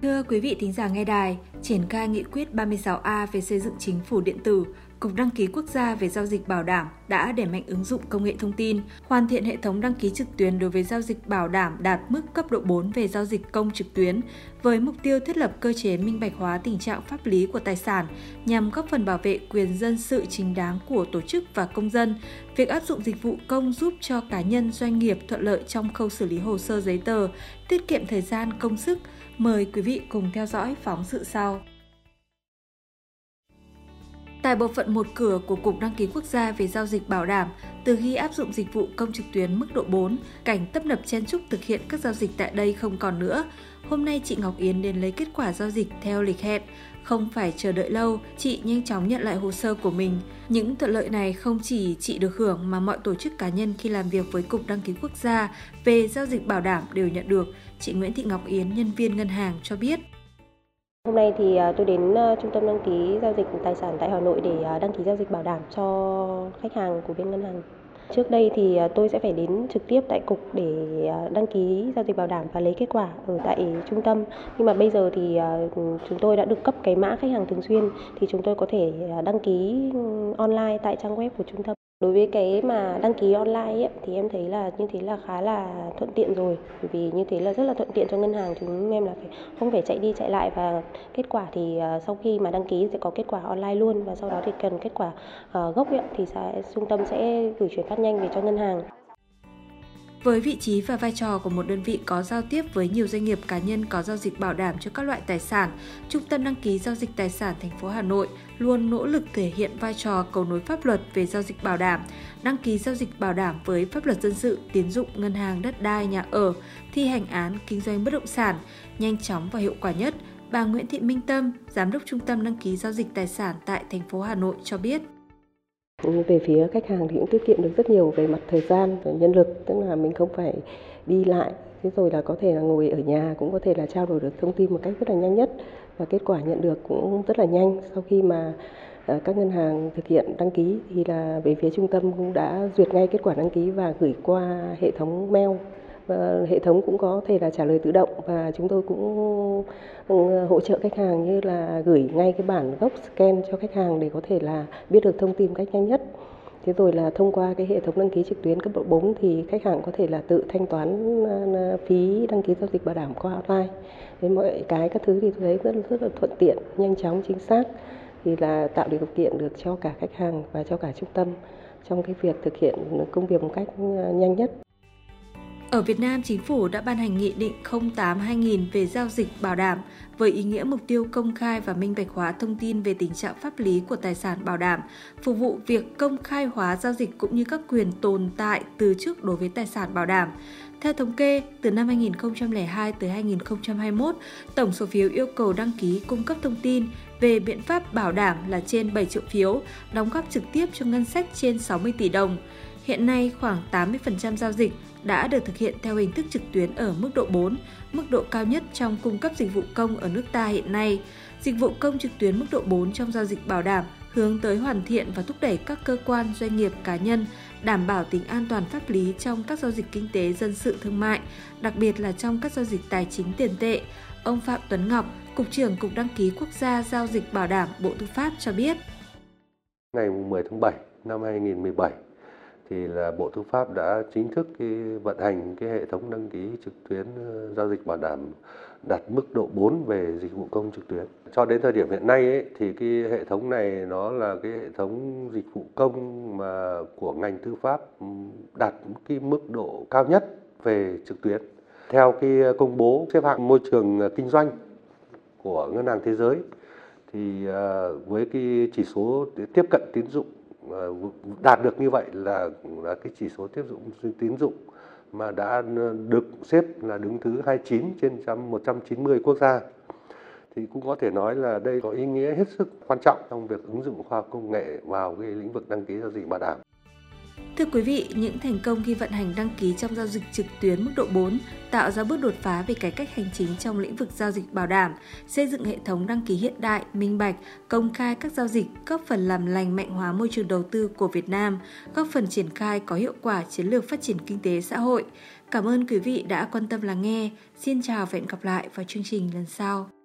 Thưa quý vị thính giả nghe đài, triển khai nghị quyết 36A về xây dựng chính phủ điện tử, Cục Đăng ký Quốc gia về giao dịch bảo đảm đã đẩy mạnh ứng dụng công nghệ thông tin, hoàn thiện hệ thống đăng ký trực tuyến đối với giao dịch bảo đảm đạt mức cấp độ 4 về giao dịch công trực tuyến, với mục tiêu thiết lập cơ chế minh bạch hóa tình trạng pháp lý của tài sản nhằm góp phần bảo vệ quyền dân sự chính đáng của tổ chức và công dân. Việc áp dụng dịch vụ công giúp cho cá nhân, doanh nghiệp thuận lợi trong khâu xử lý hồ sơ giấy tờ, tiết kiệm thời gian, công sức. Mời quý vị cùng theo dõi phóng sự sau. Tại bộ phận một cửa của Cục Đăng ký Quốc gia về giao dịch bảo đảm, từ khi áp dụng dịch vụ công trực tuyến mức độ 4, cảnh tấp nập chen chúc thực hiện các giao dịch tại đây không còn nữa. Hôm nay chị Ngọc Yến đến lấy kết quả giao dịch theo lịch hẹn. Không phải chờ đợi lâu, chị nhanh chóng nhận lại hồ sơ của mình. Những thuận lợi này không chỉ chị được hưởng mà mọi tổ chức cá nhân khi làm việc với Cục Đăng ký Quốc gia về giao dịch bảo đảm đều nhận được. Chị Nguyễn Thị Ngọc Yến, nhân viên ngân hàng cho biết. Hôm nay thì tôi đến trung tâm đăng ký giao dịch tài sản tại Hà Nội để đăng ký giao dịch bảo đảm cho khách hàng của bên ngân hàng. Trước đây thì tôi sẽ phải đến trực tiếp tại cục để đăng ký giao dịch bảo đảm và lấy kết quả ở tại trung tâm. Nhưng mà bây giờ thì chúng tôi đã được cấp cái mã khách hàng thường xuyên thì chúng tôi có thể đăng ký online tại trang web của trung tâm. Đối với cái mà đăng ký online ấy, thì em thấy là như thế là khá là thuận tiện rồi, bởi vì như thế là rất là thuận tiện cho ngân hàng chúng em là không phải chạy đi chạy lại, và kết quả thì sau khi mà đăng ký sẽ có kết quả online luôn, và sau đó thì cần kết quả gốc ấy, thì trung tâm sẽ gửi chuyển phát nhanh về cho ngân hàng. Với vị trí và vai trò của một đơn vị có giao tiếp với nhiều doanh nghiệp cá nhân có giao dịch bảo đảm cho các loại tài sản, Trung tâm đăng ký giao dịch tài sản thành phố Hà Nội luôn nỗ lực thể hiện vai trò cầu nối pháp luật về giao dịch bảo đảm, đăng ký giao dịch bảo đảm với pháp luật dân sự, tín dụng, ngân hàng, đất đai, nhà ở, thi hành án, kinh doanh bất động sản, nhanh chóng và hiệu quả nhất. Bà Nguyễn Thị Minh Tâm, Giám đốc Trung tâm đăng ký giao dịch tài sản tại thành phố Hà Nội cho biết. Về phía khách hàng thì cũng tiết kiệm được rất nhiều về mặt thời gian và nhân lực, tức là mình không phải đi lại, thế rồi là có thể là ngồi ở nhà cũng có thể là trao đổi được thông tin một cách rất là nhanh nhất, và kết quả nhận được cũng rất là nhanh. Sau khi mà các ngân hàng thực hiện đăng ký thì là về phía trung tâm cũng đã duyệt ngay kết quả đăng ký và gửi qua hệ thống mail. Và hệ thống cũng có thể là trả lời tự động, và chúng tôi cũng hỗ trợ khách hàng như là gửi ngay cái bản gốc scan cho khách hàng để có thể là biết được thông tin một cách nhanh nhất. Thế rồi là thông qua cái hệ thống đăng ký trực tuyến cấp độ 4 thì khách hàng có thể là tự thanh toán phí đăng ký giao dịch bảo đảm qua online. Đến mọi cái các thứ thì tôi thấy rất là thuận tiện, nhanh chóng, chính xác, thì là tạo điều kiện được cho cả khách hàng và cho cả trung tâm trong cái việc thực hiện công việc một cách nhanh nhất. Ở Việt Nam, Chính phủ đã ban hành Nghị định 08/2000 về giao dịch bảo đảm với ý nghĩa mục tiêu công khai và minh bạch hóa thông tin về tình trạng pháp lý của tài sản bảo đảm, phục vụ việc công khai hóa giao dịch cũng như các quyền tồn tại từ trước đối với tài sản bảo đảm. Theo thống kê, từ năm 2002 tới 2021, tổng số phiếu yêu cầu đăng ký cung cấp thông tin về biện pháp bảo đảm là trên 7 triệu phiếu, đóng góp trực tiếp cho ngân sách trên 60 tỷ đồng. Hiện nay, khoảng 80% giao dịch đã được thực hiện theo hình thức trực tuyến ở mức độ 4, mức độ cao nhất trong cung cấp dịch vụ công ở nước ta hiện nay. Dịch vụ công trực tuyến mức độ 4 trong giao dịch bảo đảm hướng tới hoàn thiện và thúc đẩy các cơ quan, doanh nghiệp, cá nhân đảm bảo tính an toàn pháp lý trong các giao dịch kinh tế, dân sự, thương mại, đặc biệt là trong các giao dịch tài chính tiền tệ. Ông Phạm Tuấn Ngọc, Cục trưởng Cục Đăng ký Quốc gia Giao dịch Bảo đảm Bộ Tư pháp cho biết. Ngày 10 tháng 7 năm 2017, thì là Bộ Tư pháp đã chính thức vận hành cái hệ thống đăng ký trực tuyến giao dịch bảo đảm đạt mức độ 4 về dịch vụ công trực tuyến. Cho đến thời điểm hiện nay ấy, thì cái hệ thống này nó là cái hệ thống dịch vụ công mà của ngành tư pháp đạt cái mức độ cao nhất về trực tuyến. Theo cái công bố xếp hạng môi trường kinh doanh của Ngân hàng Thế giới, thì với cái chỉ số tiếp cận tín dụng đạt được như vậy là cái chỉ số tiếp dụng tín dụng mà đã được xếp là đứng thứ 29 trên 190 quốc gia. Thì cũng có thể nói là đây có ý nghĩa hết sức quan trọng trong việc ứng dụng khoa học công nghệ vào cái lĩnh vực đăng ký giao dịch bảo đảm. Thưa quý vị, những thành công khi vận hành đăng ký trong giao dịch trực tuyến mức độ 4 tạo ra bước đột phá về cải cách hành chính trong lĩnh vực giao dịch bảo đảm, xây dựng hệ thống đăng ký hiện đại, minh bạch, công khai các giao dịch, góp phần làm lành mạnh hóa môi trường đầu tư của Việt Nam, góp phần triển khai có hiệu quả chiến lược phát triển kinh tế xã hội. Cảm ơn quý vị đã quan tâm lắng nghe. Xin chào và hẹn gặp lại vào chương trình lần sau.